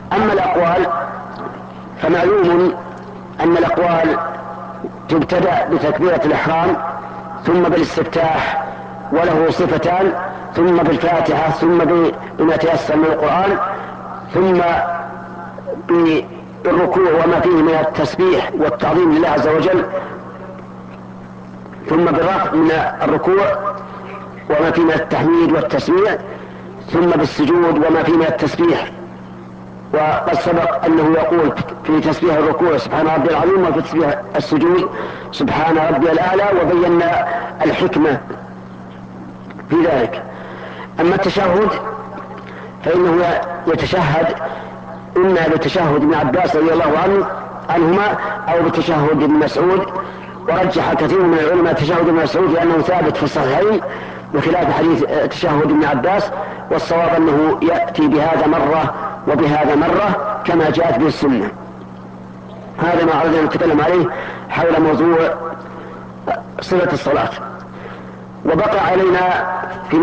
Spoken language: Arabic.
أما الأقوال فمعلوم أن الأقوال تبتدأ بتكبيرة الإحرام ثم بالاستفتاح وله صفتان، ثم بالفاتحة، ثم بما تيسر من القرآن، ثم بالركوع وما فيه من التسبيح والتعظيم لله عز وجل، ثم بالرفع من الركوع وما فيه من التحميد والتسميع، ثم بالسجود وما فيه من التسبيح. وقد سبق أنه يقول في تسبيح الركوع سبحان ربي العظيم، وفي تسبيح السجود سبحان ربي الأعلى، وبينا الحكمة في ذلك. أما التشهد فإنه يتشهد إما بتشهد ابن عباس رضي الله عنهما أو بتشهد ابن مسعود، ورجح كثير من العلماء تشهد ابن مسعود لأنه ثابت في الصحيحين بخلاف حديث تشهد ابن عباس، والصواب أنه يأتي بهذا مرة وبهذا مرة كما جاءت به السنة. هذا ما أردنا نتكلم عليه حول موضوع صلة الصلاة. وبقى علينا في